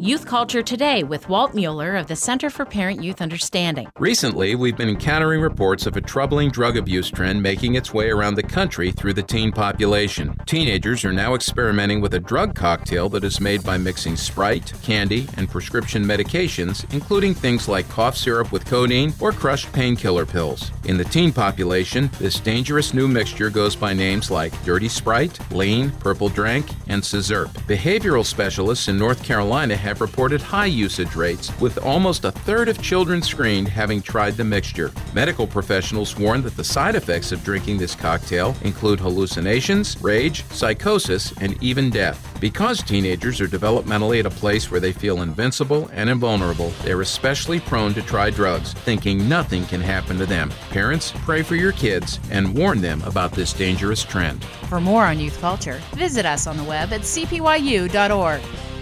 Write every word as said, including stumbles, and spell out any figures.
Youth Culture Today with Walt Mueller of the Center for Parent-Youth Understanding. Recently, we've been encountering reports of a troubling drug abuse trend making its way around the country through the teen population. Teenagers are now experimenting with a drug cocktail that is made by mixing Sprite, candy, and prescription medications, including things like cough syrup with codeine or crushed painkiller pills. In the teen population, this dangerous new mixture goes by names like Dirty Sprite, Lean, Purple Drank, and Scissorp. Behavioral specialists in North Carolina have reported high usage rates, with almost a third of children screened having tried the mixture. Medical professionals warn that the side effects of drinking this cocktail include hallucinations, rage, psychosis, and even death. Because teenagers are developmentally at a place where they feel invincible and invulnerable, they're especially prone to try drugs, thinking nothing can happen to them. Parents, pray for your kids and warn them about this dangerous trend. For more on youth culture, visit us on the web at c p y u dot org.